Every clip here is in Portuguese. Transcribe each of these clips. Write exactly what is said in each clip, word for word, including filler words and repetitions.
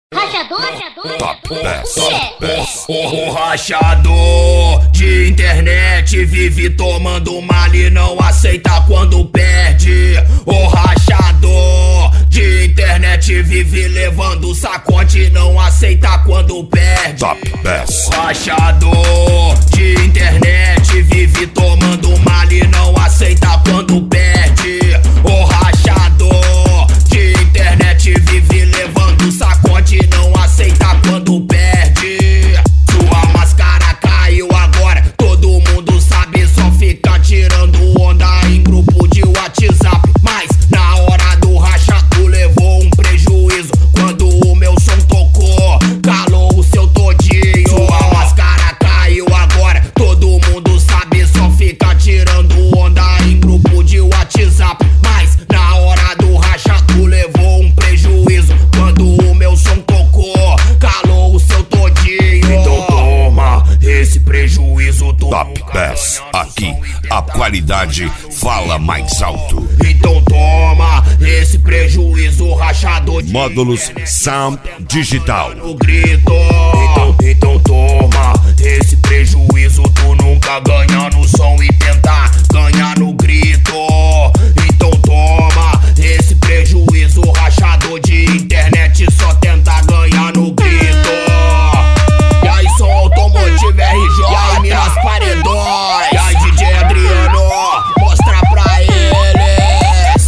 Rachador, rachador, Top dez, rachador. top dez. O rachador de internet vive tomando mal e não aceita quando perde. O rachador de internet vive levando sacode e não aceita quando perde. Top dez. O rachador de internet vive tomando mal e não aceita quando perde. O rachador de internet vive levando sacode e não aceita quando perde. Sua máscara caiu agora, todo mundo sabe, só fica tirando onda em grupo de WhatsApp. Mas na hora do racha tu levou um prejuízo quando o meu som tocou, calou o seu todinho. Sua máscara caiu agora, todo mundo sabe, só fica tirando onda em grupo de WhatsApp. Mas na hora do racha tu levou um prejuízo quando o meu som tocou, calou o seu todinho. Então toma esse prejuízo tu. Top dez. Aqui a qualidade fala mais alto. Então toma esse prejuízo, rachador de Módulos Sound Digital. no grito. Então, então toma esse prejuízo, tu nunca ganha no som e tentar ganhar no grito. Então toma esse prejuízo, rachador de internet só tenta ganhar no grito. E aí som automotivo R J, e aí Minas Paredões, e aí D J Adriano, mostra pra eles.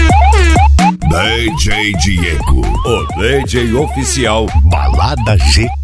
D J Diego, o D J oficial Balada G